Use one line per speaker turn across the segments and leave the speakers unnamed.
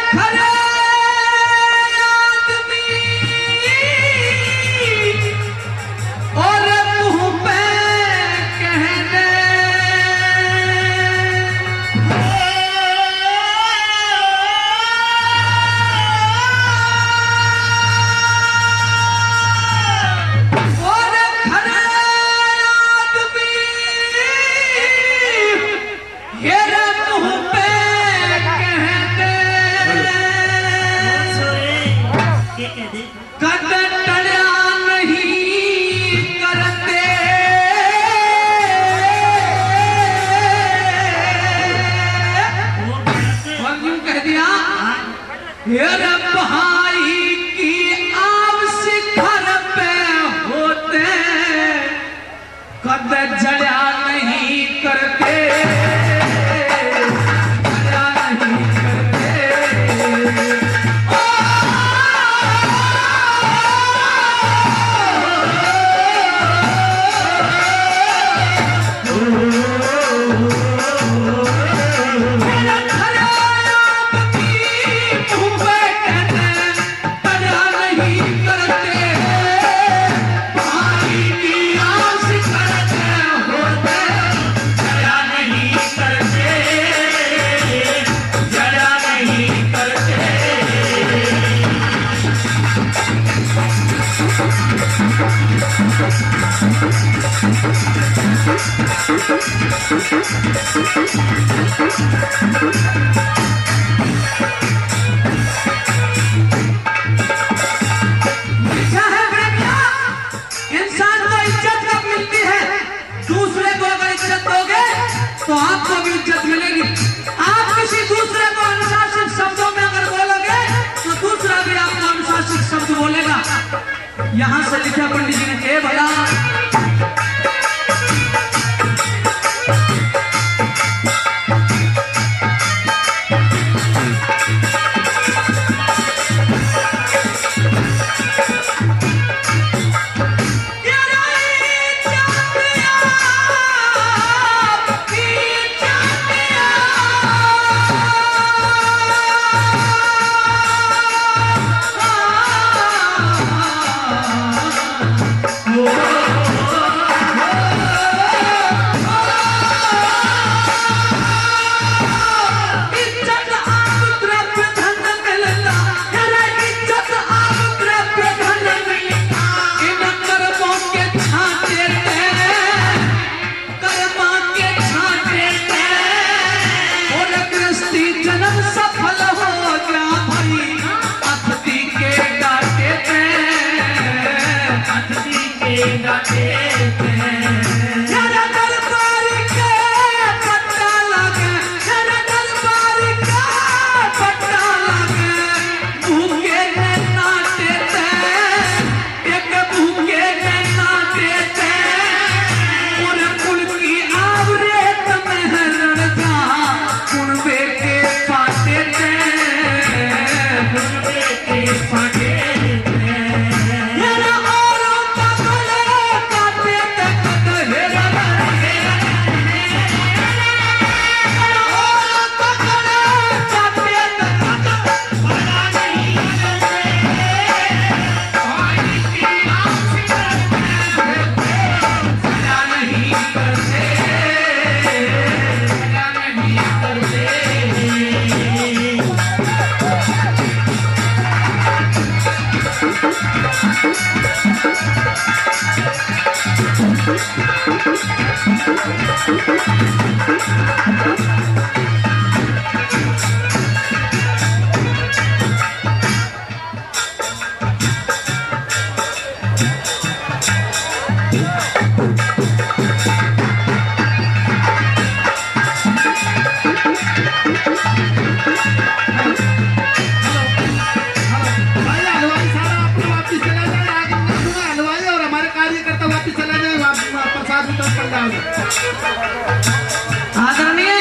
तो आपको भी इज्जत मिलेगी। आप किसी दूसरे को अनुशासित शब्दों में अगर बोलोगे तो दूसरा भी आपको अनुशासित शब्द बोलेगा। यहां से लिखा पंडित जी ने के भला आदरणीय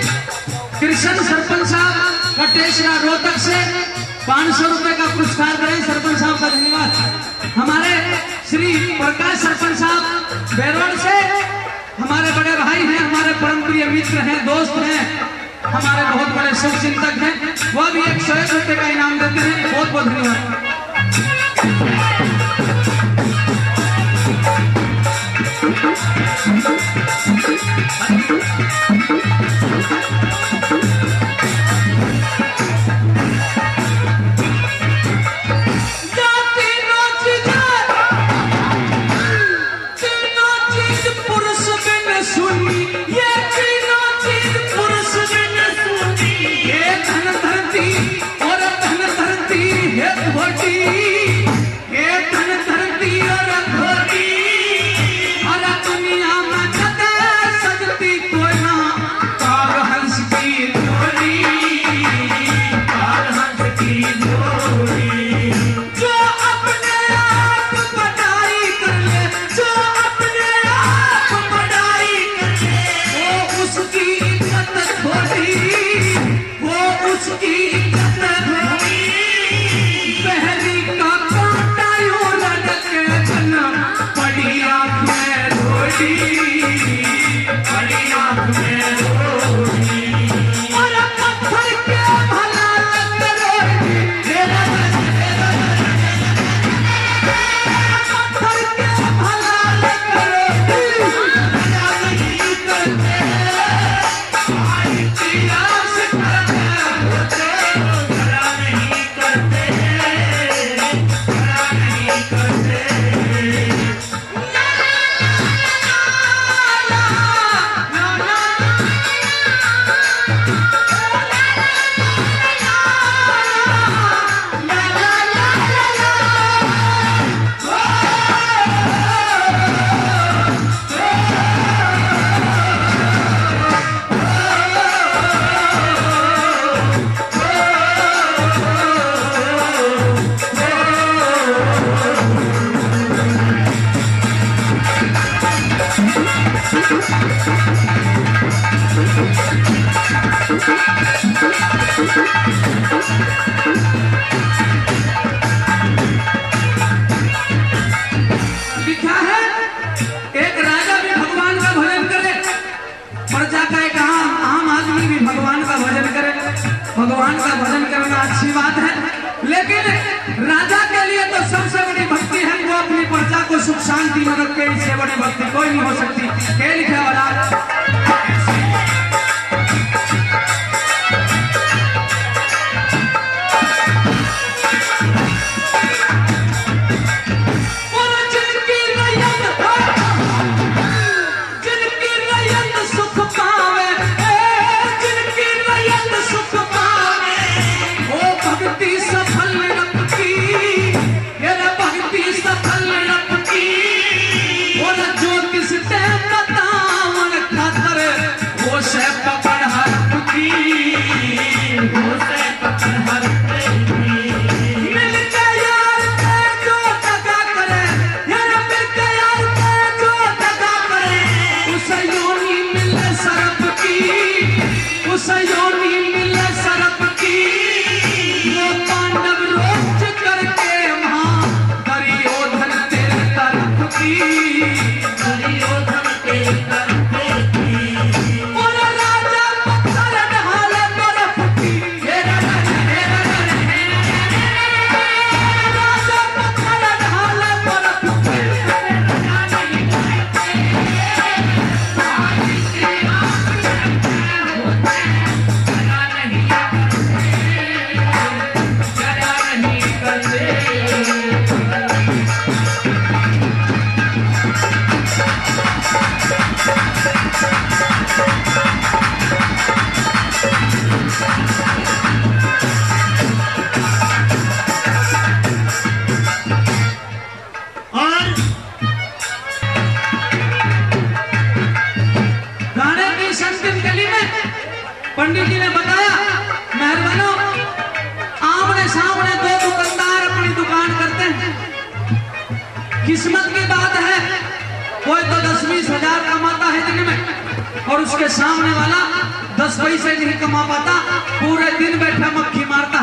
कृष्ण सरपंच साहब कटेशरा रोहतक से 500 रुपए का पुरस्कार करें। सरपंच साहब का धन्यवाद। हमारे श्री प्रकाश सरपंच साहब बेरोड से हमारे बड़े भाई हैं, हमारे परम प्रिय मित्र हैं, दोस्त हैं, हमारे बहुत बड़े शुभ चिंतक हैं, वह भी 101 रुपये का इनाम देते हैं। बहुत बहुत धन्यवाद। लिखा है एक राजा भी भगवान का भजन करे, प्रजा का एक आम आदमी भी भगवान का भजन करे। भगवान का भजन करना अच्छी बात है, लेकिन राजा के लिए तो सबसे बड़ी भक्ति है वो अपनी प्रजा को सुख शांति में रखे। इससे बड़ी भक्ति कोई नहीं हो सकती। क्या लिखा वाला पंडित जी ने बताया, मेहरबानो आमने सामने दो दुकानदार अपनी दुकान करते हैं। किस्मत की बात है, कोई तो 10-20 हजार कमाता है दिन में और उसके सामने वाला 10 पैसे नहीं कमा पाता, पूरे दिन बैठा मक्खी मारता